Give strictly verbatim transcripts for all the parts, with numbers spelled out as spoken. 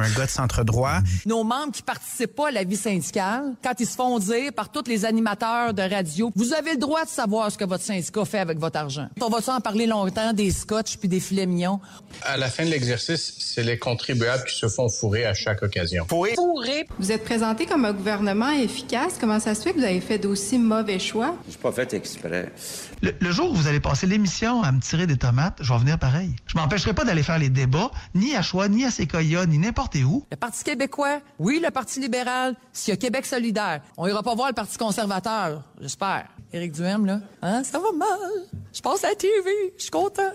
comme un gars de centre-droit. Nos membres qui participent pas à la vie syndicale, quand ils se font dire par tous les animateurs de radio, vous avez le droit de savoir ce que votre syndicat fait avec votre argent. On va ça en parler longtemps des scotch puis des filets mignons. À la fin de l'exercice, c'est les contribuables qui se font fourrer à chaque occasion. Fourrer? Fourrer. Vous êtes présenté comme un gouvernement efficace. Comment ça se fait que vous avez fait d'aussi mauvais choix? Je suis pas fait exprès. Le, le jour où vous allez passer l'émission à me tirer des tomates, je vais venir pareil. Je m'empêcherai pas d'aller faire les débats, ni à Choix, ni à Séquoia, ni n'importe où. Le Parti québécois, oui, le Parti libéral, s'il y a Québec solidaire. On ira pas voir le Parti conservateur, j'espère. Éric Duhem, là, hein, ça va mal. Je passe à la T V, je suis content.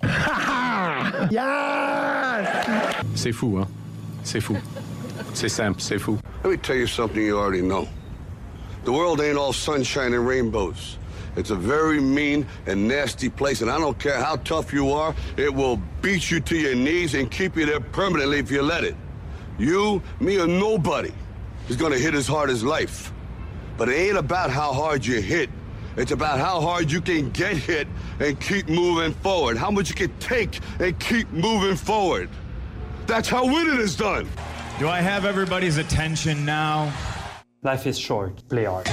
Yes! C'est fou, hein? C'est fou. C'est simple, c'est fou. Let me tell you something you already know. The world ain't all sunshine and rainbows. It's a very mean and nasty place, and I don't care how tough you are, it will beat you to your knees and keep you there permanently if you let it. You, me, or nobody is gonna hit as hard as life. But it ain't about how hard you hit. It's about how hard you can get hit and keep moving forward. How much you can take and keep moving forward. That's how winning is done. Do I have everybody's attention now? Life is short. Play hard.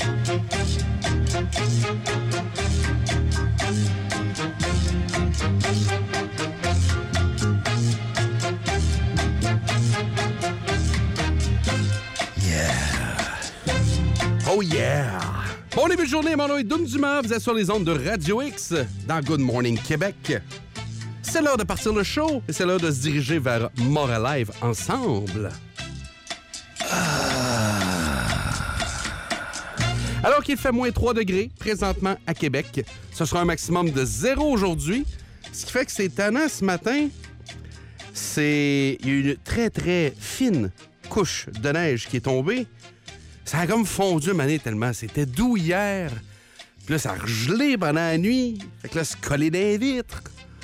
Oh yeah! Bon début de journée, mon nom est Doom Dumas. Vous êtes sur les ondes de Radio X dans Good Morning Québec. C'est l'heure de partir le show et c'est l'heure de se diriger vers Moralive ensemble. Ah. Alors qu'il fait moins trois degrés présentement à Québec, ce sera un maximum de zéro aujourd'hui. Ce qui fait que c'est tannant ce matin. C'est... Il y a une très très fine couche de neige qui est tombée. Ça a comme fondu mané tellement. C'était doux hier. Puis là, ça a gelé pendant la nuit. Fait que là, c'est collé dans les vitres.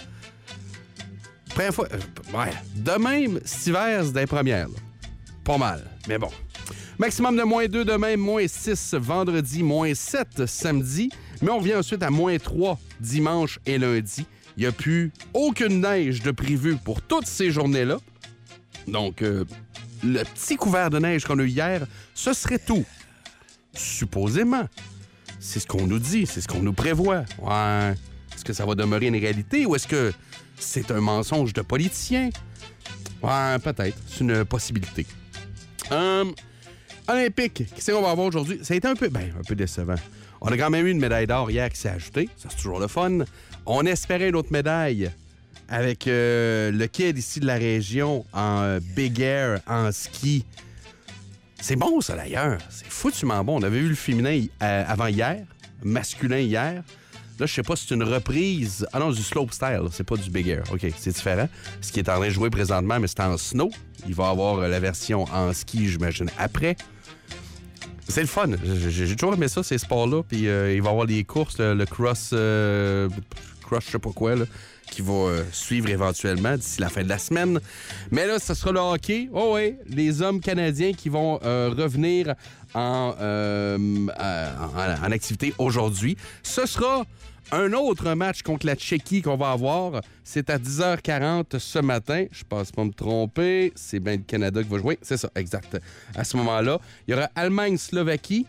Première fois... Euh, ouais. De même, cet hiver, c'est des premières. Là. Pas mal. Mais bon. Maximum de moins deux demain, moins six vendredi, moins sept samedi. Mais on revient ensuite à moins trois dimanche et lundi. Il n'y a plus aucune neige de prévue pour toutes ces journées-là. Donc... Euh, le petit couvert de neige qu'on a eu hier, ce serait tout. Supposément. C'est ce qu'on nous dit, c'est ce qu'on nous prévoit. Ouais. Est-ce que ça va demeurer une réalité ou est-ce que c'est un mensonge de politicien? Ouais, peut-être. C'est une possibilité. Hum, Olympique, qu'est-ce qu'on va avoir aujourd'hui? Ça a été un peu, ben, un peu décevant. On a quand même eu une médaille d'or hier qui s'est ajoutée. Ça, c'est toujours le fun. On espérait une autre médaille avec euh, le kid ici de la région en euh, Big Air, en ski. C'est bon, ça, d'ailleurs. C'est foutument bon. On avait vu le féminin euh, avant hier, masculin hier. Là, je sais pas si c'est une reprise. Ah non, du slopestyle. C'est pas du Big Air. OK, c'est différent. Ce qui est en train de jouer présentement, mais c'est en snow. Il va avoir euh, la version en ski, j'imagine, après. C'est le fun. J'ai, j'ai toujours aimé ça, ces sports-là. Puis euh, il va y avoir les courses, le, le cross... Euh, cross, je sais pas quoi, là, qui va euh, suivre éventuellement d'ici la fin de la semaine. Mais là, ce sera le hockey. Oh oui, les hommes canadiens qui vont euh, revenir en, euh, en, en activité aujourd'hui. Ce sera un autre match contre la Tchéquie qu'on va avoir. C'est à dix heures quarante ce matin. Je pense pas me tromper. C'est bien le Canada qui va jouer. C'est ça, exact. À ce moment-là, il y aura Allemagne-Slovaquie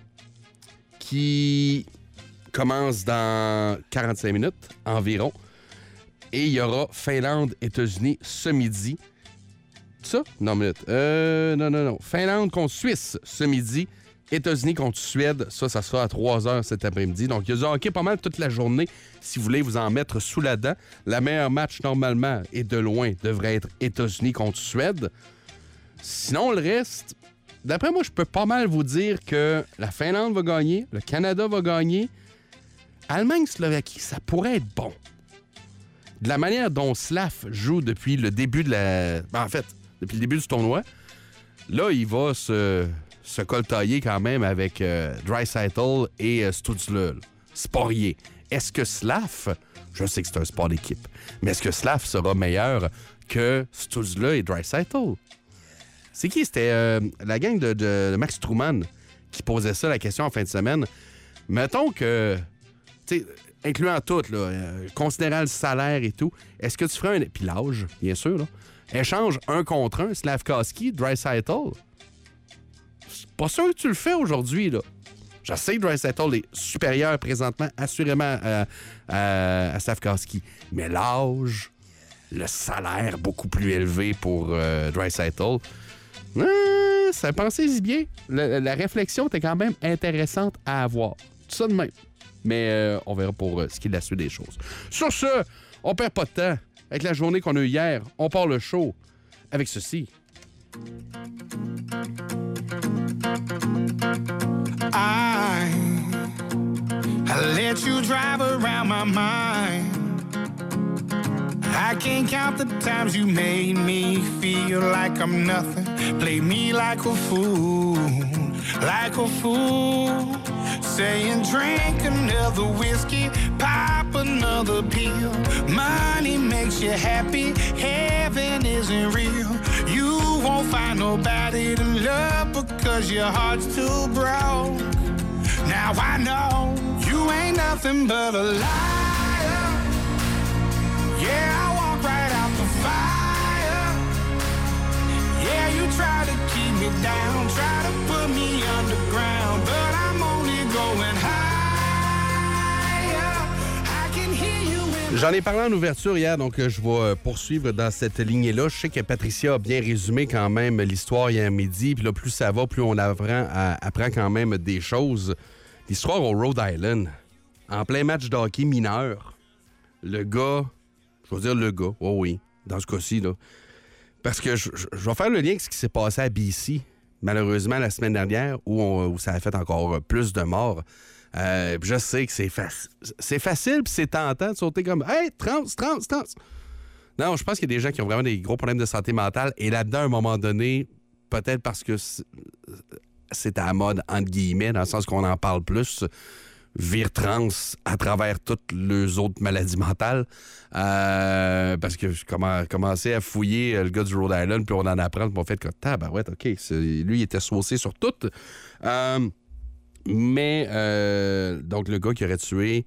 qui commence dans quarante-cinq minutes environ. Et il y aura Finlande-États-Unis ce midi. Ça? Non, minute. Euh, non, non, non. Finlande contre Suisse ce midi. États-Unis contre Suède. Ça, ça sera à trois heures cet après-midi. Donc, il y a du hockey pas mal toute la journée si vous voulez vous en mettre sous la dent. La meilleure match, normalement, et de loin, devrait être États-Unis contre Suède. Sinon, le reste, d'après moi, je peux pas mal vous dire que la Finlande va gagner, le Canada va gagner. Allemagne-Slovaquie, ça pourrait être bon. De la manière dont Slav joue depuis le début de la... Ben, en fait, depuis le début du tournoi, là, il va se, se coltailler quand même avec euh, Draisaitl et euh, Stützle. Sporier. Est-ce que Slav... Je sais que c'est un sport d'équipe, mais est-ce que Slav sera meilleur que Stützle et Draisaitl? C'est qui? C'était euh, la gang de, de, de Max Truman qui posait ça, la question en fin de semaine. Mettons que... Tu sais, incluant tout, là, euh, considérant le salaire et tout, est-ce que tu ferais un... Puis l'âge, bien sûr, là. échange un contre un, Slafkovský, Draisaitl. C'est pas sûr que tu le fais aujourd'hui, là. Je sais que Draisaitl est supérieur présentement, assurément, à, à, à Slafkovský. Mais l'âge, le salaire beaucoup plus élevé pour euh, Draisaitl, euh, ça pensez-y bien. La, la réflexion était quand même intéressante à avoir. Tout ça de même. Mais euh, on verra pour euh, ce qui est de la suite des choses. Sur ce, on perd pas de temps. Avec la journée qu'on a eue hier, on part le show avec ceci. I, I let you drive around my mind. I can't count the times you made me feel like I'm nothing. Play me like a fool, like a fool. Saying drink another whiskey, pop another pill. Money makes you happy, heaven isn't real. You won't find nobody to love because your heart's too broke. Now I know you ain't nothing but a liar. Yeah, I walk right out the fire. Yeah, you try to keep me down, try to put me underground, but I'm only going higher. I can hear you in... J'en ai parlé en ouverture hier, donc je vais poursuivre dans cette lignée-là. Je sais que Patricia a bien résumé quand même l'histoire hier midi, puis là, plus ça va, plus on apprend, à, apprend quand même des choses. L'histoire au Rhode Island, en plein match de hockey mineur, le gars... Je vais dire le gars, oh oui, dans ce cas-ci, là. Parce que je, je, je vais faire le lien avec ce qui s'est passé à B C, malheureusement, la semaine dernière, où, on, où ça a fait encore plus de morts. Euh, je sais que c'est, faci- c'est facile puis c'est tentant de sauter comme « Hey, trans, trans, trans! » Non, je pense qu'il y a des gens qui ont vraiment des gros problèmes de santé mentale et là-dedans, à un moment donné, peut-être parce que c'est, c'est à la mode, entre guillemets, dans le sens qu'on en parle plus, vire trans à travers toutes les autres maladies mentales. Euh, parce que je commençais à fouiller le gars du Rhode Island, puis on en apprend, puis on fait que tabarouette, OK, c'est, lui, il était saucé sur tout. Euh, mais, euh, donc, le gars qui aurait tué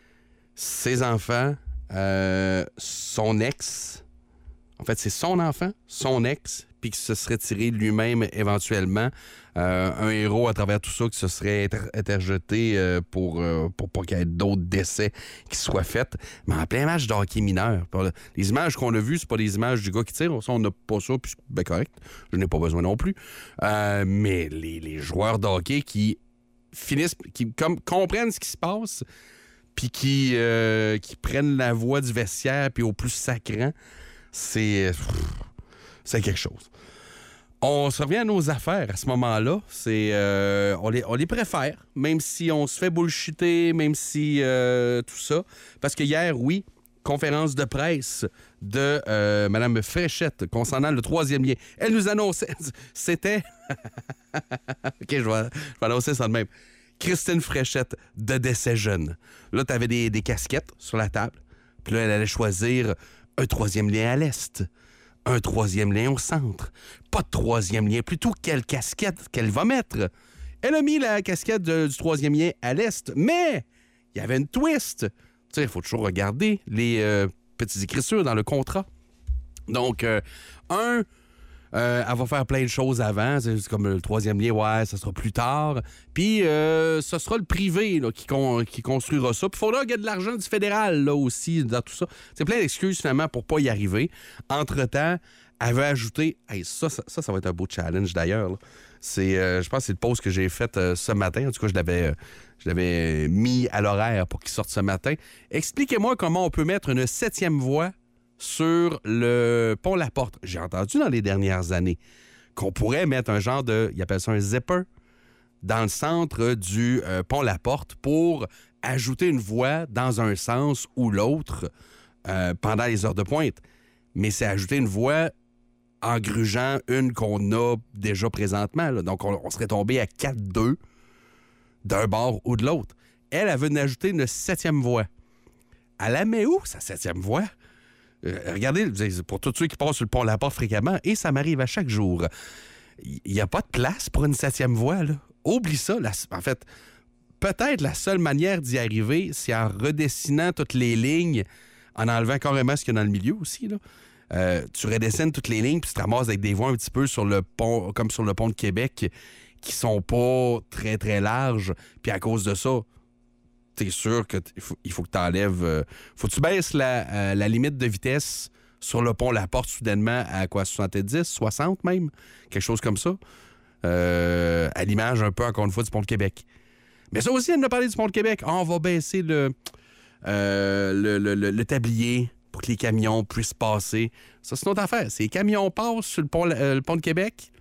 ses enfants, euh, son ex, en fait, c'est son enfant, son ex, puis qui se serait tiré lui-même éventuellement. Euh, un héros à travers tout ça qui se serait inter- interjeté euh, pour, euh, pour pas qu'il y ait d'autres décès qui soient faits. Mais en plein match de hockey mineur. Les images qu'on a vues, c'est pas des images du gars qui tire. Ça, on n'a pas ça, puis c'est bien correct. Je n'ai pas besoin non plus. Euh, mais les, les joueurs de hockey qui finissent, qui comme, comprennent ce qui se passe, puis qui, euh, qui prennent la voie du vestiaire, puis au plus sacrant, c'est... c'est quelque chose. On se revient à nos affaires à ce moment-là. C'est, euh, on, les, on les préfère, même si on se fait bullshiter, même si euh, tout ça. Parce que hier, oui, conférence de presse de euh, Mme Fréchette concernant le troisième lien. Elle nous annonçait, c'était... OK, je vais, je vais annoncer ça de même. Christine Fréchette de Décès jeune. Là, tu avais des, des casquettes sur la table. Puis là, elle allait choisir un troisième lien à l'est. Un troisième lien au centre. Pas de troisième lien. Plutôt, quelle casquette qu'elle va mettre. Elle a mis la casquette de, du troisième lien à l'est, mais il y avait une twist. Tu sais, il faut toujours regarder les euh, petites écritures dans le contrat. Donc, euh, un, euh, elle va faire plein de choses avant. C'est comme le troisième lien, ouais, ça sera plus tard. Puis, euh, ce sera le privé là, qui, con, qui construira ça. Puis, il faudra qu'il y ait de l'argent du fédéral là aussi dans tout ça. C'est plein d'excuses, finalement, pour pas y arriver. Entre-temps, elle veut ajouter... Hey, ça, ça, ça, ça va être un beau challenge, d'ailleurs. Là. C'est, euh, je pense que c'est le post que j'ai fait euh, ce matin. En tout cas, je l'avais, euh, je l'avais mis à l'horaire pour qu'il sorte ce matin. Expliquez-moi comment on peut mettre une septième voie sur le pont La Porte. J'ai entendu dans les dernières années qu'on pourrait mettre un genre de... Ils appellent ça un zipper dans le centre du euh, pont La Porte pour ajouter une voie dans un sens ou l'autre euh, pendant les heures de pointe. Mais c'est ajouter une voie en grugeant une qu'on a déjà présentement. Là. Donc, on, on serait tombé à quatre deux d'un bord ou de l'autre. Elle, elle veut en ajouter une septième voie. Elle la met où, sa septième voie? Euh, regardez, pour tous ceux qui passent sur le pont La Porte fréquemment, et ça m'arrive à chaque jour, il n'y a pas de place pour une septième voie. Là. Oublie ça. La, en fait, peut-être la seule manière d'y arriver, c'est en redessinant toutes les lignes, en enlevant carrément ce qu'il y a dans le milieu aussi, là. euh, tu redessines toutes les lignes puis tu te ramasses avec des voies un petit peu sur le pont, comme sur le pont de Québec, qui sont pas très, très larges. Puis à cause de ça, t'es sûr qu'il faut, il faut que tu enlèves... Euh, faut que tu baisses la, euh, la limite de vitesse sur le pont La Porte soudainement à quoi? soixante-dix, soixante même? Quelque chose comme ça. Euh, à l'image un peu, encore une fois, du pont de Québec. Mais ça aussi, elle nous a parlé du pont de Québec. Ah, on va baisser le, euh, le, le, le, le tablier pour que les camions puissent passer. Ça, c'est notre affaire. Si les camions passent sur le pont, euh, le pont de Québec,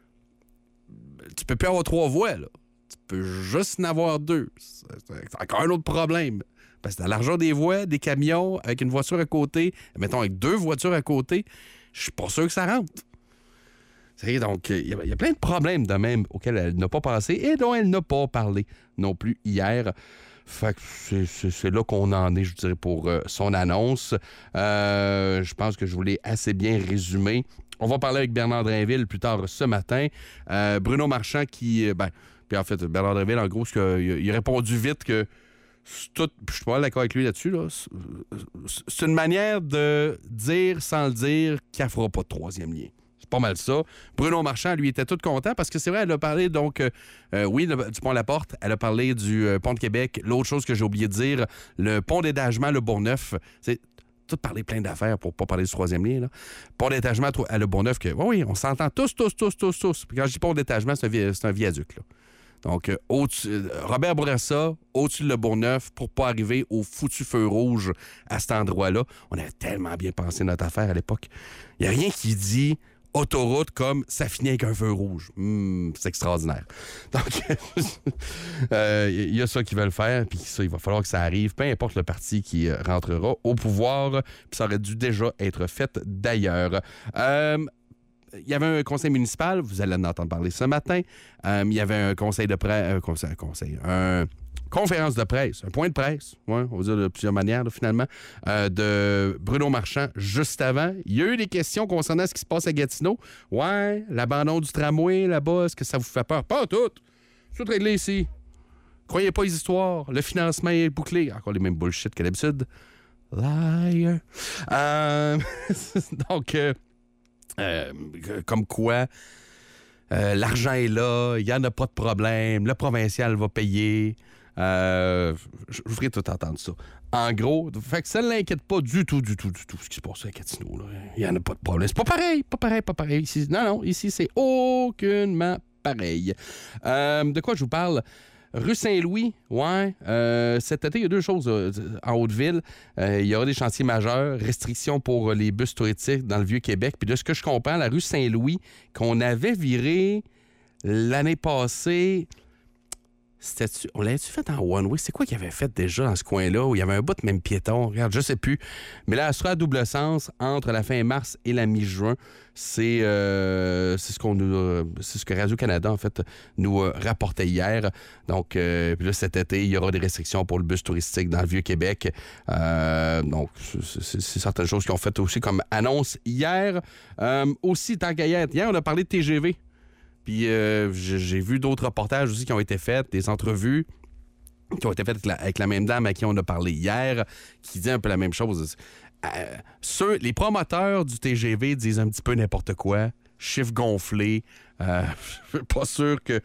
tu peux plus avoir trois voies, là. Tu peux juste en avoir deux. C'est, c'est encore un autre problème. Parce que dans l'argent des voies, des camions, avec une voiture à côté, mettons avec deux voitures à côté, je suis pas sûr que ça rentre. C'est, donc, il y, y a plein de problèmes de même auxquels elle n'a pas pensé et dont elle n'a pas parlé non plus hier. Fait que c'est, c'est, c'est là qu'on en est, je dirais, pour euh, son annonce. Euh, je pense que je vous l'ai assez bien résumé. On va parler avec Bernard Drinville plus tard ce matin. Euh, Bruno Marchand qui... Ben, puis en fait, Bernard Drinville, en gros, il a, il a répondu vite que c'est tout, je suis pas d'accord avec lui là-dessus. Là. C'est une manière de dire sans le dire qu'elle fera pas de troisième lien. C'est pas mal ça. Bruno Marchand, lui, était tout content parce que c'est vrai, elle a parlé, donc, euh, oui, le, du pont La Porte, elle a parlé du euh, pont de Québec. L'autre chose que j'ai oublié de dire, le pont d'étagement, le Bourgneuf, c'est tout parler plein d'affaires pour pas parler du troisième lien. Là. Pont d'étagement à le Bourgneuf, que, oui, on s'entend tous, tous, tous, tous, tous. Puis quand je dis pont d'étagement, c'est un, vi- c'est un viaduc, là. Donc, euh, euh, Robert Bourassa, au-dessus de Le Bourgneuf, pour pas arriver au foutu feu rouge à cet endroit-là. On avait tellement bien pensé notre affaire à l'époque. Il n'y a rien qui dit autoroute comme ça finit avec un feu rouge. Mmh, c'est extraordinaire. Donc, il euh, y a ça qui veulent faire, puis ça, il va falloir que ça arrive, peu importe le parti qui euh, rentrera au pouvoir, puis ça aurait dû déjà être fait d'ailleurs. Euh, Il y avait un conseil municipal, vous allez en entendre parler ce matin. Euh, il y avait un conseil de presse, un conseil, un conseil, un conférence de presse, un point de presse, ouais, on va dire de plusieurs manières, là, finalement, euh, de Bruno Marchand juste avant. Il y a eu des questions concernant ce qui se passe à Gatineau. Ouais, l'abandon du tramway là-bas, est-ce que ça vous fait peur? Pas tout! C'est tout réglé ici. Croyez pas les histoires. Le financement est bouclé. Encore les mêmes bullshit qu'à l'habitude. Liar. Euh, donc... Euh, Euh, comme quoi, euh, l'argent est là, il n'y en a pas de problème, le provincial va payer. Euh, je vous ferai tout entendre ça. En gros, fait que ça ne l'inquiète pas du tout, du tout, du tout ce qui se passe à Gatineau. Il n'y en a pas de problème. C'est pas pareil, pas pareil, pas pareil. Ici, non, non, ici, c'est aucunement pareil. Euh, de quoi je vous parle? Rue Saint-Louis, ouais. Euh, cet été, il y a deux choses euh, en Haute-Ville. Euh, il y aura des chantiers majeurs, restrictions pour les bus touristiques dans le Vieux-Québec. Puis de ce que je comprends, la rue Saint-Louis, qu'on avait virée l'année passée, c'était-tu, on l'avait-tu fait en one-way? C'est quoi qu'il avait fait déjà dans ce coin-là où il y avait un bout de même piéton? Regarde, je sais plus. Mais là, elle sera à double sens entre la fin mars et la mi-juin. C'est, euh, c'est ce qu'on nous, euh, c'est ce que Radio-Canada, en fait, nous euh, rapportait hier. Donc, euh, puis là, cet été, il y aura des restrictions pour le bus touristique dans le Vieux-Québec. Euh, donc, c'est, c'est, c'est certaines choses qui ont fait aussi comme annonce hier. Euh, aussi, tant qu'à hier, hier, on a parlé de T G V. Puis euh, j'ai vu d'autres reportages aussi qui ont été faits, des entrevues qui ont été faites avec la, avec la même dame à qui on a parlé hier, qui dit un peu la même chose. Euh, ceux, les promoteurs du T G V disent un petit peu n'importe quoi, chiffres gonflés. Euh, je suis pas sûr que...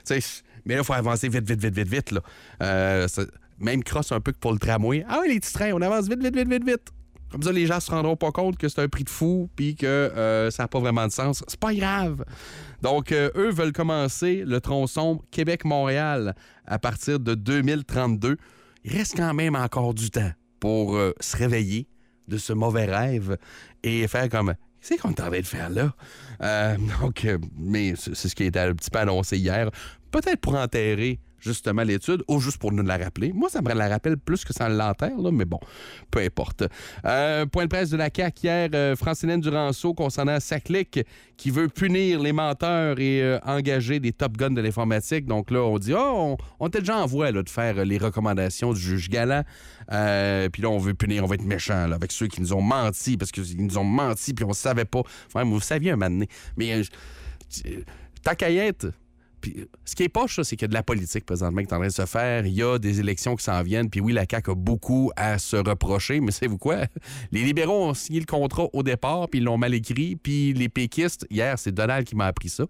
Mais là, il faut avancer vite, vite, vite, vite, vite. Là. Euh, même crosse un peu que pour le tramway. Ah oui, les petits trains, on avance vite, vite, vite, vite, vite. Comme ça, les gens se rendront pas compte que c'est un prix de fou puis que euh, ça n'a pas vraiment de sens. C'est pas grave. Donc, euh, eux veulent commencer le tronçon Québec-Montréal à partir de deux mille trente-deux. Il reste quand même encore du temps pour euh, se réveiller de ce mauvais rêve et faire comme... Qu'est-ce qu'on est en train de faire là? Euh, donc, euh, mais c'est, c'est ce qui a été un petit peu annoncé hier. Peut-être pour enterrer justement l'étude, ou juste pour nous la rappeler. Moi, ça me la rappelle plus que ça l'enterre, là, mais bon, peu importe. Euh, point de presse de la C A Q hier, euh, Francine Duranceau concernant Saclic, qui veut punir les menteurs et euh, engager des top guns de l'informatique. Donc là, on dit, oh, on, on était déjà en voie là, de faire les recommandations du juge Galland. Euh, puis là, on veut punir, on va être méchant là, avec ceux qui nous ont menti, parce qu'ils nous ont menti, puis on ne savait pas. Enfin, vous saviez un moment donné. Mais euh, tant qu'à y être, Puis, ce qui est poche, ça, c'est qu'il y a de la politique présentement qui est en train de se faire. Il y a des élections qui s'en viennent. Puis oui, la C A Q a beaucoup à se reprocher. Mais savez-vous quoi? Les libéraux ont signé le contrat au départ, puis ils l'ont mal écrit. Puis les péquistes, hier, c'est Donald qui m'a appris ça.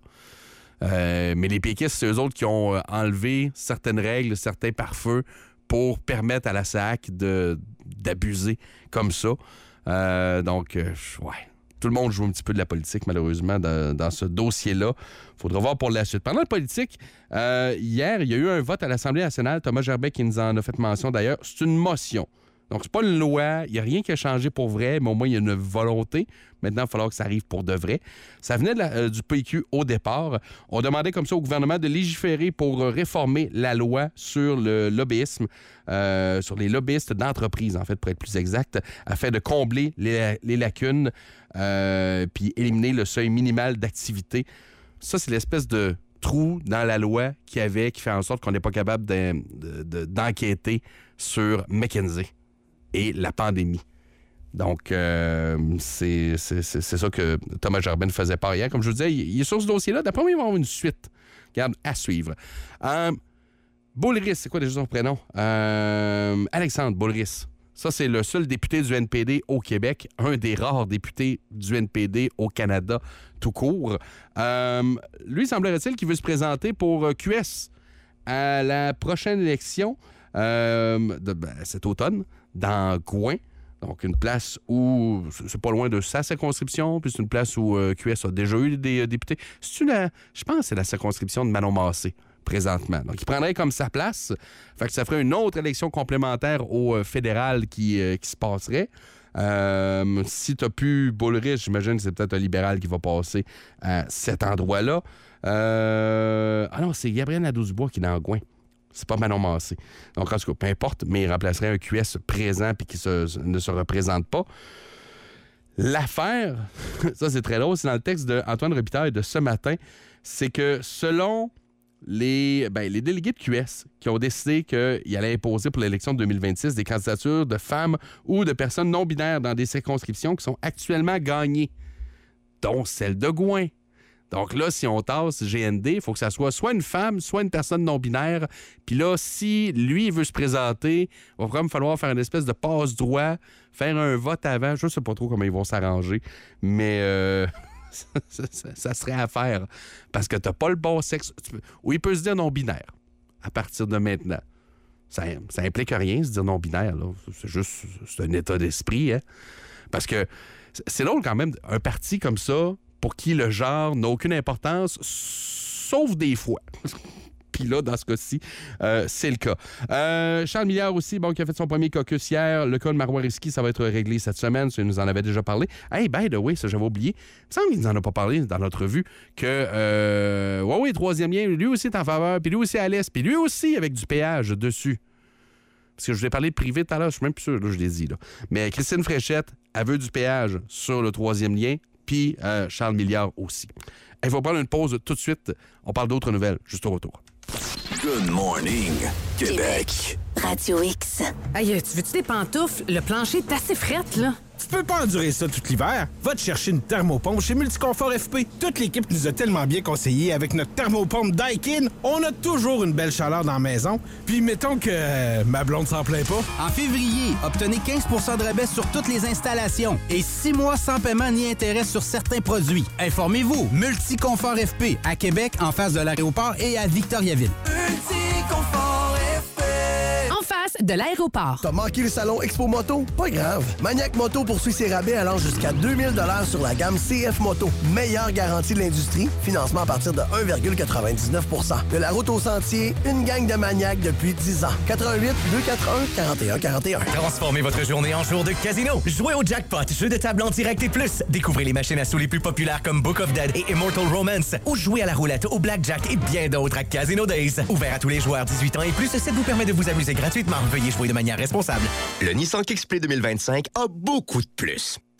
Euh, mais les péquistes, c'est eux autres qui ont enlevé certaines règles, certains pare-feux pour permettre à la S A C de, d'abuser comme ça. Euh, donc, euh, ouais. Tout le monde joue un petit peu de la politique, malheureusement, dans, dans ce dossier-là. Il faudra voir pour la suite. Parlant de politique, euh, hier, il y a eu un vote à l'Assemblée nationale. Thomas Gerbet qui nous en a fait mention, d'ailleurs. C'est une motion. Donc, c'est pas une loi. Il n'y a rien qui a changé pour vrai, mais au moins, il y a une volonté. Maintenant, il va falloir que ça arrive pour de vrai. Ça venait de la, euh, du P Q au départ. On demandait comme ça au gouvernement de légiférer pour réformer la loi sur le lobbyisme, euh, sur les lobbyistes d'entreprise, en fait, pour être plus exact, afin de combler les, les lacunes euh, puis éliminer le seuil minimal d'activité. Ça, c'est l'espèce de trou dans la loi qu'il y avait qui fait en sorte qu'on n'est pas capable de, de, de, d'enquêter sur McKinsey et la pandémie. Donc, euh, c'est, c'est, c'est, c'est ça que Thomas Gerbet faisait part hier. Comme je vous disais, il, il est sur ce dossier-là. D'après moi, il va y avoir une suite. Regarde, à suivre. Euh, Boulris, c'est quoi déjà son prénom? Euh, Alexandre Boulris. Ça, c'est le seul député du N P D au Québec, un des rares députés du N P D au Canada tout court. Euh, lui, semblerait-il qu'il veut se présenter pour Q S à la prochaine élection euh, de, ben, cet automne, dans Gouin. Donc, une place où c'est pas loin de sa circonscription, puis c'est une place où euh, Q S a déjà eu des euh, députés. C'est une, je pense que c'est la circonscription de Manon Massé, présentement. Donc, il prendrait comme sa place. Fait que ça ferait une autre élection complémentaire au euh, fédéral qui, euh, qui se passerait. Euh, si t'as plus Boulris, j'imagine que c'est peut-être un libéral qui va passer à cet endroit-là. Euh... Ah non, c'est Gabriel Nadeau-Dubois qui est dans Gouin. C'est pas Manon Massé. Donc, en tout cas, peu importe, mais il remplacerait un Q S présent puis qui se, ne se représente pas. L'affaire, ça c'est très drôle, c'est dans le texte d'Antoine Robitaille de ce matin, c'est que selon les, ben, les délégués de Q S qui ont décidé qu'ils allaient imposer pour l'élection de deux mille vingt-six des candidatures de femmes ou de personnes non-binaires dans des circonscriptions qui sont actuellement gagnées, dont celle de Gouin. Donc là, si on tasse G N D, il faut que ça soit soit une femme, soit une personne non-binaire. Puis là, si lui veut se présenter, il va vraiment falloir faire une espèce de passe-droit, faire un vote avant. Je ne sais pas trop comment ils vont s'arranger, mais euh, ça, ça, ça serait à faire. Parce que tu n'as pas le bon sexe. Ou il peut se dire non-binaire à partir de maintenant. Ça, ça implique rien, se dire non-binaire. Là. C'est juste c'est un état d'esprit. Hein? Parce que c'est drôle quand même, un parti comme ça, pour qui le genre n'a aucune importance, sauf des fois. Puis là, dans ce cas-ci, euh, c'est le cas. Euh, Charles Milliard aussi, bon, qui a fait son premier caucus hier. Le cas de Marois Risky, ça va être réglé cette semaine. Ça, il nous en avait déjà parlé. Hey, by the way, ça, j'avais oublié. Il me semble qu'il nous en a pas parlé dans notre revue que, euh, ouais, oui, troisième lien, lui aussi est en faveur, puis lui aussi à l'est, puis lui aussi avec du péage dessus. Parce que je vous ai parlé de privé tout à l'heure, je suis même plus sûr, là, je l'ai dit. Là. Mais Christine Fréchette, elle veut du péage sur le troisième lien. Puis euh, Charles Milliard aussi. Il faut prendre une pause tout de suite. On parle d'autres nouvelles juste au retour. Good morning, Québec. Radio X. Hey, tu veux-tu des pantoufles? Le plancher est assez frette, là. Tu peux pas endurer ça tout l'hiver. Va te chercher une thermopompe chez Multiconfort F P. Toute l'équipe nous a tellement bien conseillé avec notre thermopompe Daikin. On a toujours une belle chaleur dans la maison. Puis mettons que euh, ma blonde s'en plaint pas. En février, obtenez quinze pour cent de rabais sur toutes les installations et six mois sans paiement ni intérêt sur certains produits. Informez-vous. Multiconfort F P à Québec, en face de l'aéroport et à Victoriaville. Multiconfort F P. En face de l'aéroport. T'as manqué le salon Expo Moto? Pas grave. Maniac Moto poursuit ses rabais allant jusqu'à deux mille dollars sur la gamme C F Moto. Meilleure garantie de l'industrie. Financement à partir de un virgule quatre-vingt-dix-neuf pour cent. De la route au sentier, une gang de maniaques depuis dix ans. quatre un huit, deux quatre un, quatre un quatre un. Transformez votre journée en jour de casino. Jouez au jackpot, jeu de table en direct et plus. Découvrez les machines à sous les plus populaires comme Book of Dead et Immortal Romance. Ou jouez à la roulette, au blackjack et bien d'autres à Casino Days. Ouvert à tous les joueurs dix-huit ans et plus, ça vous permet de vous amuser gratuitement. Veuillez jouer de manière responsable. Le Nissan Kicks Play deux mille vingt-cinq a beaucoup de plus.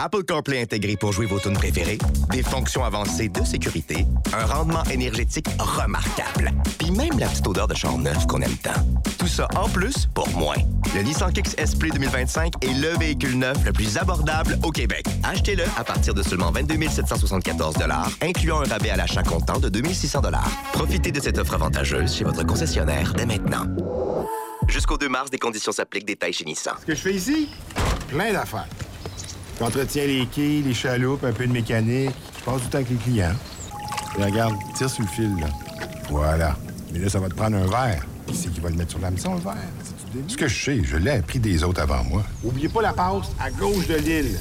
Apple CarPlay intégré pour jouer vos tunes préférées, des fonctions avancées de sécurité, un rendement énergétique remarquable, puis même la petite odeur de char neuf qu'on aime tant. Tout ça en plus pour moins. Le Nissan Kicks S-Play deux mille vingt-cinq est le véhicule neuf le plus abordable au Québec. Achetez-le à partir de seulement vingt-deux mille sept cent soixante-quatorze dollars, incluant un rabais à l'achat comptant de deux mille six cents dollars. Profitez de cette offre avantageuse chez votre concessionnaire dès maintenant. Jusqu'au deux mars, des conditions s'appliquent. Détails chez Nissan. Ce que je fais ici, plein d'affaires. J'entretiens les quilles, les chaloupes, un peu de mécanique. Je passe du temps avec les clients. Et regarde, tire sur le fil, là. Voilà. Mais là, ça va te prendre un verre. Qui c'est qui va le mettre sur l'hameçon, le verre? Ce que je sais, je l'ai appris des autres avant moi. Oubliez pas la passe à gauche de l'île.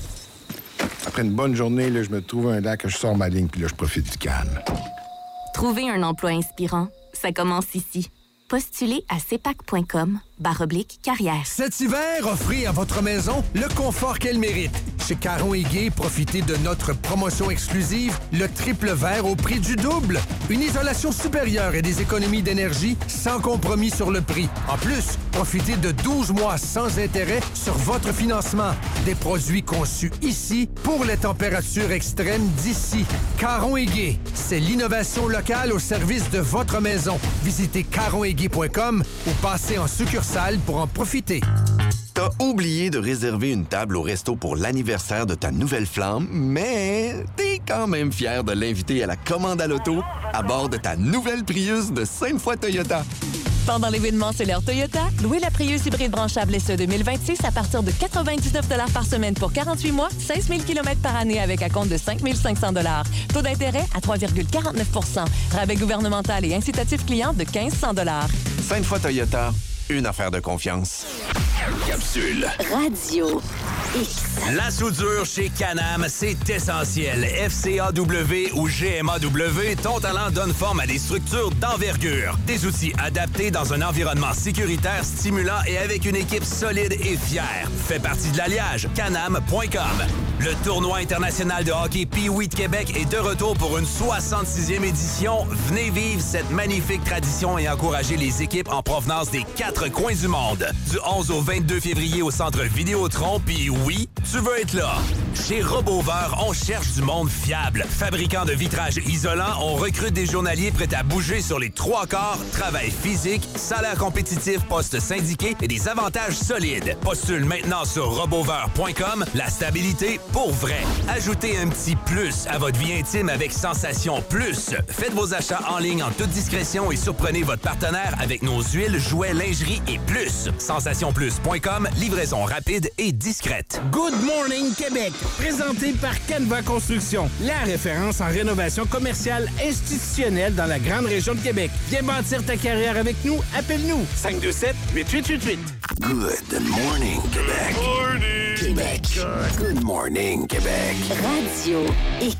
Après une bonne journée, là, je me trouve un lac, je sors ma ligne, puis là, je profite du calme. Trouver un emploi inspirant, ça commence ici. Postulez à cepac.com barre oblique carrière. Cet hiver, offrez à votre maison le confort qu'elle mérite. Chez Caron et Gay, profitez de notre promotion exclusive, le triple vert au prix du double. Une isolation supérieure et des économies d'énergie sans compromis sur le prix. En plus, profitez de douze mois sans intérêt sur votre financement. Des produits conçus ici pour les températures extrêmes d'ici. Caron et Gay, c'est l'innovation locale au service de votre maison. Visitez caron et gay point com ou passez en succursale pour en profiter. T'as oublié de réserver une table au resto pour l'anniversaire de ta nouvelle flamme, mais t'es quand même fier de l'inviter à la commande à l'auto à bord de ta nouvelle Prius de Sainte-Foy Toyota. Pendant l'événement C'est l'heure Toyota, louez la Prius hybride branchable S E deux mille vingt-six à partir de quatre-vingt-dix-neuf dollars par semaine pour quarante-huit mois, seize mille kilomètres par année avec acompte de cinq mille cinq cents dollars. Taux d'intérêt à trois virgule quarante-neuf pour cent. Rabais gouvernemental et incitatif client de mille cinq cents dollars. Sainte-Foy Toyota, une affaire de confiance. Capsule. Radio X. La soudure chez Can-Am, c'est essentiel. F C A W ou G M A W, ton talent donne forme à des structures d'envergure. Des outils adaptés dans un environnement sécuritaire, stimulant et avec une équipe solide et fière. Fais partie de l'alliage. Canam point com. Le tournoi international de hockey Pee-Wee de Québec est de retour pour une soixante-sixième édition. Venez vivre cette magnifique tradition et encourager les équipes en provenance des quatre coins du monde. Du onze au vingt-deux février au centre Vidéotron, puis oui, tu veux être là. Chez Robover, on cherche du monde fiable. Fabricant de vitrage isolant, on recrute des journaliers prêts à bouger sur les trois quarts, travail physique, salaire compétitif, poste syndiqué et des avantages solides. Postule maintenant sur robover point com, la stabilité pour vrai. Ajoutez un petit plus à votre vie intime avec Sensation Plus. Faites vos achats en ligne en toute discrétion et surprenez votre partenaire avec nos huiles, jouets, lingerie et plus. sensation plus point com, livraison rapide et discrète. Good Morning Québec, présenté par Canva Construction, la référence en rénovation commerciale institutionnelle dans la grande région de Québec. Viens bâtir ta carrière avec nous, appelle-nous cinq deux sept, huit huit huit huit. Good morning, Québec. Morning. Québec. Good morning, Québec. Radio X.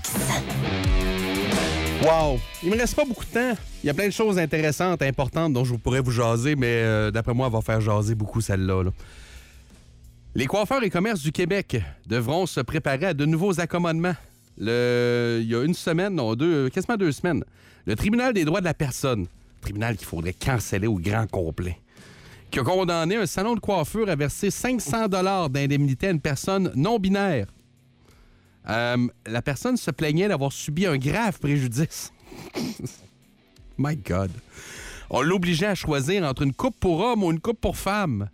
Wow! Il me reste pas beaucoup de temps. Il y a plein de choses intéressantes, importantes dont je pourrais vous jaser, mais euh, d'après moi, elle va faire jaser beaucoup celle-là. Là. Les coiffeurs et commerces du Québec devront se préparer à de nouveaux accommodements. Le... Il y a une semaine, non, deux, quasiment deux semaines, le Tribunal des droits de la personne, tribunal qu'il faudrait canceller au grand complet, qui a condamné un salon de coiffure à verser cinq cents dollars d'indemnité à une personne non-binaire. Euh, la personne se plaignait d'avoir subi un grave préjudice. My God. On l'obligeait à choisir entre une coupe pour homme ou une coupe pour femme.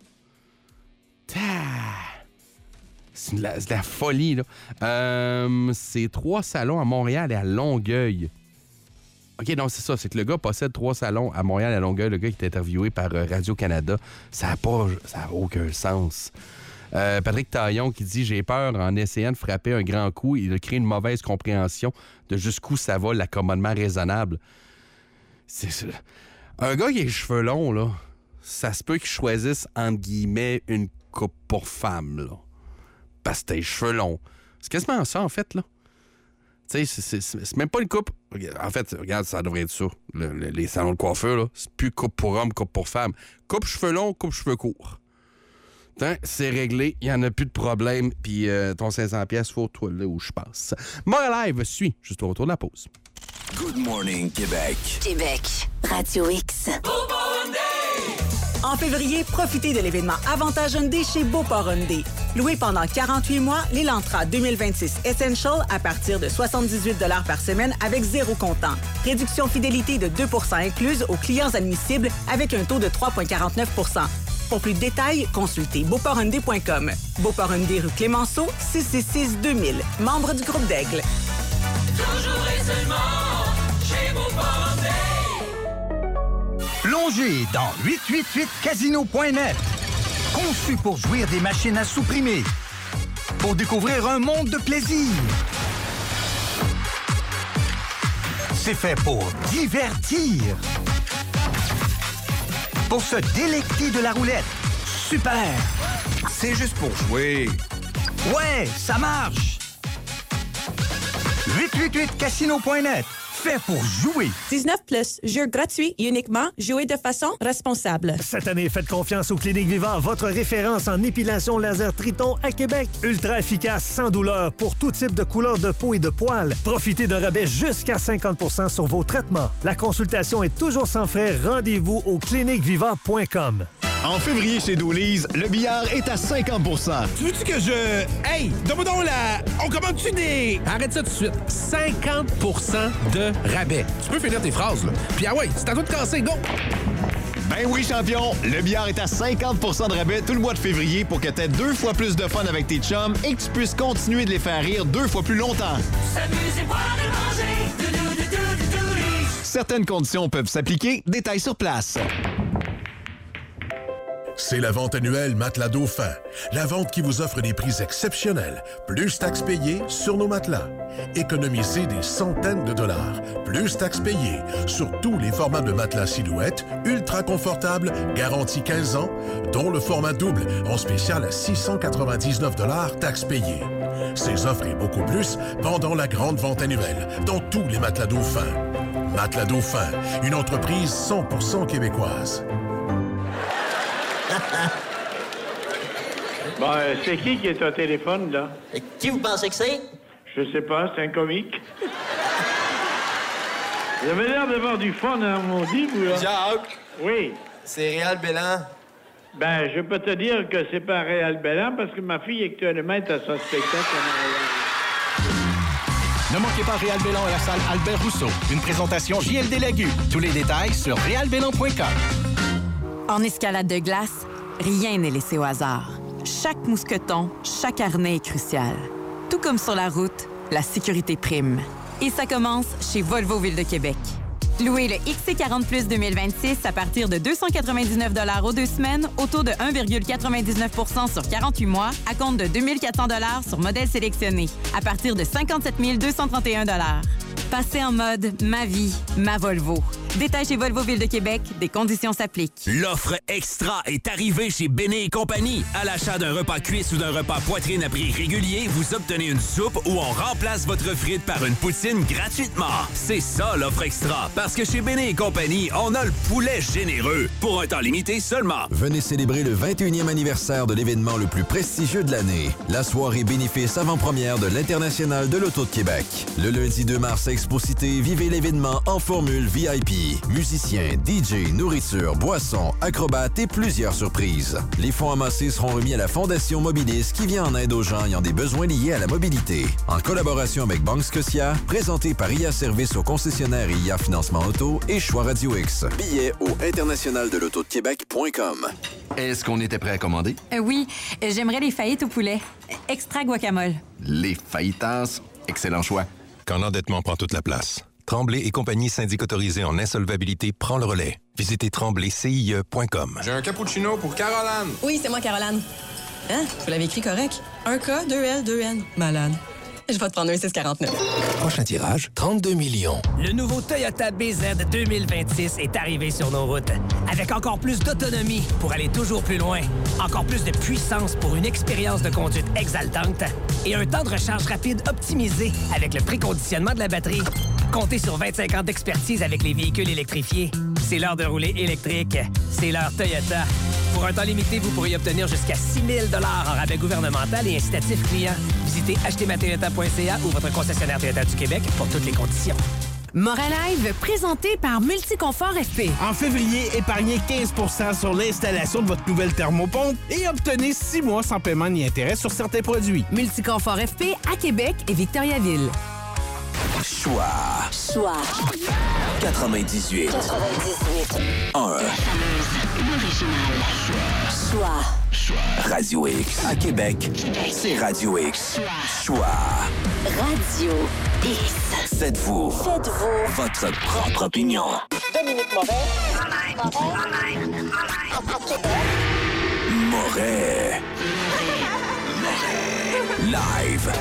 C'est de la, c'est de la folie, là. Euh, c'est trois salons à Montréal et à Longueuil. OK, non, c'est ça. C'est que le gars possède trois salons à Montréal et à Longueuil. Le gars qui est interviewé par Radio-Canada. Ça n'a pas... Ça n'a aucun sens. Euh, Patrick Taillon qui dit « J'ai peur en essayant de frapper un grand coup. Il a créé une mauvaise compréhension de jusqu'où ça va l'accommodement raisonnable. » C'est ça. Un gars qui a les cheveux longs, là, ça se peut qu'il choisisse, entre guillemets, une coupe pour femme, là. Parce que t'as les cheveux longs. C'est quasiment ça, en fait, là. Tu sais, c'est, c'est, c'est même pas une coupe. En fait, regarde, ça devrait être ça. Le, le, les salons de coiffure, là, c'est plus coupe pour homme, coupe pour femme. Coupe cheveux longs, coupe cheveux courts. T'in, c'est réglé, il n'y en a plus de problème, puis euh, ton cinq cents pièces faut toi là où je passe. Montréal Live suit, juste au retour de la pause. Good morning, Québec. Québec. Radio X. En février, profitez de l'événement Avantage Hyundai chez Beauport Hyundai. Loué pendant quarante-huit mois, l'Elantra deux mille vingt-six Essential à partir de soixante-dix-huit dollars par semaine avec zéro comptant. Réduction fidélité de deux pour cent incluse aux clients admissibles avec un taux de trois virgule quarante-neuf pour cent. Pour plus de détails, consultez beauport hyundai point com. Beauport Hyundai rue Clémenceau, six cent soixante-six deux mille. Membre du groupe d'Aigle. Toujours et seulement chez Beauport Hyundai. Plongez dans huit cent quatre-vingt-huit casino point net. Conçu pour jouir des machines à sous-primer. Pour découvrir un monde de plaisir. C'est fait pour divertir. Pour se délecter de la roulette. Super! C'est juste pour jouer. Ouais, ça marche! huit cent quatre-vingt-huit casino point net. Fait pour jouer. dix-neuf plus, jeu gratuit uniquement, jouer de façon responsable. Cette année, faites confiance aux Cliniques Vivant, votre référence en épilation laser Triton à Québec. Ultra efficace, sans douleur, pour tout type de couleur de peau et de poils. Profitez d'un rabais jusqu'à cinquante pour cent sur vos traitements. La consultation est toujours sans frais. Rendez-vous au clinique vivant point com. En février, chez Dooley's, le billard est à cinquante pour cent. Tu veux-tu que je... Hey, donne-moi donc la... On commande-tu des... Arrête ça tout de suite. cinquante pour cent de rabais. Tu peux finir tes phrases, là. Puis ah ouais, c'est à toi de casser, go! Ben oui, champion! Le billard est à cinquante pour cent de rabais tout le mois de février pour que tu aies deux fois plus de fun avec tes chums et que tu puisses continuer de les faire rire deux fois plus longtemps. S'amuser, boire et manger. Doudou, doudou, doudou, doudou. Certaines conditions peuvent s'appliquer. Détails sur place. C'est la vente annuelle Matelas Dauphin. La vente qui vous offre des prix exceptionnels. Plus taxes payées sur nos matelas. Économisez des centaines de dollars. Plus taxes payées sur tous les formats de matelas silhouette, ultra confortables, garantie quinze ans, dont le format double en spécial à six cent quatre-vingt-dix-neuf dollars taxes payées. Ces offres et beaucoup plus pendant la grande vente annuelle dans tous les matelas Dauphin. Matelas Dauphin, une entreprise cent pour cent québécoise. Bon, euh, c'est qui qui est au téléphone, là? Et qui vous pensez que c'est? Je sais pas, c'est un comique. Vous avez l'air d'avoir du fun, hein, mon dit, vous, là? Jacques! Oui. C'est Réal Bellan. Ben, je peux te dire que c'est pas Réal Bellan, parce que ma fille, actuellement, est à son spectacle à Montréal. Ne manquez pas Réal Bellan à la salle Albert Rousseau. Une présentation J L D Lagu. Tous les détails sur réal bellan point com. En escalade de glace, rien n'est laissé au hasard. Chaque mousqueton, chaque harnais est crucial. Tout comme sur la route, la sécurité prime. Et ça commence chez Volvo Ville de Québec. Louez le X C quarante plus deux mille vingt-six à partir de deux cent quatre-vingt-dix-neuf dollars aux deux semaines, au taux de un virgule quatre-vingt-dix-neuf pour cent sur quarante-huit mois, à compte de deux mille quatre cents dollars sur modèle sélectionné, à partir de cinquante-sept mille deux cent trente et un dollars. Passez en mode « Ma vie, ma Volvo ». Détail chez Volvo Ville de Québec, des conditions s'appliquent. L'offre extra est arrivée chez Béné et compagnie. À l'achat d'un repas cuisse ou d'un repas poitrine à prix régulier, vous obtenez une soupe où on remplace votre frite par une poutine gratuitement. C'est ça l'offre extra, parce que chez Béné et compagnie, on a le poulet généreux, pour un temps limité seulement. Venez célébrer le vingt et unième anniversaire de l'événement le plus prestigieux de l'année, la soirée bénéfice avant-première de l'International de l'Auto de Québec. Le lundi deux mars à Expo-Cité, vivez l'événement en formule V I P. Musiciens, D J, nourriture, boissons, acrobates et plusieurs surprises. Les fonds amassés seront remis à la Fondation Mobilis qui vient en aide aux gens ayant des besoins liés à la mobilité. En collaboration avec Banque Scotia, présenté par I A Service au concessionnaire et I A Financement Auto et Choix Radio X. Billets au international de l'auto de québec point com. Est-ce qu'on était prêt à commander? Euh, oui, euh, j'aimerais les fajitas au poulet. Extra guacamole. Les fajitas, excellent choix. Quand l'endettement prend toute la place, Tremblay et compagnie syndic autorisée en insolvabilité prend le relais. Visitez tremblay C I E point com. J'ai un cappuccino pour Caroline. Oui, c'est moi, Caroline. Hein? Vous l'avez écrit correct? Un K, deux L, deux N. Malade. Je vais te prendre un six quarante-neuf. Prochain tirage, trente-deux millions. Le nouveau Toyota B Z deux mille vingt-six est arrivé sur nos routes. Avec encore plus d'autonomie pour aller toujours plus loin, encore plus de puissance pour une expérience de conduite exaltante et un temps de recharge rapide optimisé avec le préconditionnement de la batterie. Comptez sur vingt-cinq ans d'expertise avec les véhicules électrifiés. C'est l'heure de rouler électrique. C'est l'heure Toyota. Pour un temps limité, vous pourriez obtenir jusqu'à six mille dollars en rabais gouvernemental et incitatif client. Visitez acheter ma toyota point c a ou votre concessionnaire Toyota du Québec pour toutes les conditions. Moret Live, présenté par Multiconfort F P. En février, épargnez quinze pour cent sur l'installation de votre nouvelle thermopompe et obtenez six mois sans paiement ni intérêt sur certains produits. Multiconfort F P à Québec et Victoriaville. Choix. Choix. quatre-vingt-dix-huit. quatre-vingt-dix-huit. un. L'original. Choix. Choix. Radio X. À Québec, c'est Radio X. Choix. Radio X. Faites-vous. Faites-vous. Votre propre opinion. Dominique Moret. Moret. À Québec. Moret. Live.